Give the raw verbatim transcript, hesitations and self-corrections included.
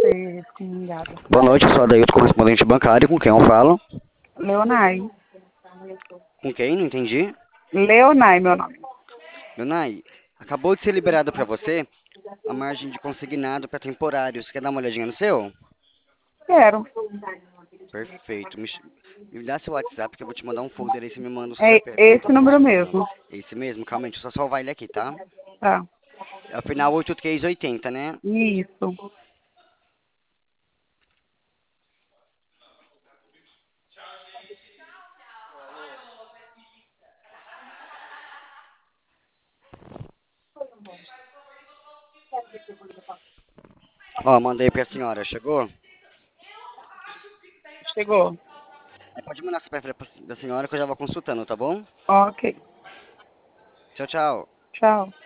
Excomungada. Boa noite, eu sou Adailto, correspondente bancário. Com quem eu falo? Leonai. Com quem? Não entendi. Leonai, meu nome. Leonai, acabou de ser liberado para você a margem de consignado para temporário. Você quer dar uma olhadinha no seu? Quero. Perfeito. Me, ch- me dá seu WhatsApp que eu vou te mandar um folder aí, você me manda o É C P F. esse número mesmo. Esse mesmo? Calma aí, deixa eu só salvar ele aqui, tá? Tá. É o final oito três oitenta, né? Isso. Ó, mandei pra senhora, chegou? Chegou. Aí pode mandar o C P F da da senhora que eu já vou consultando, tá bom? Ok. Tchau, tchau. Tchau.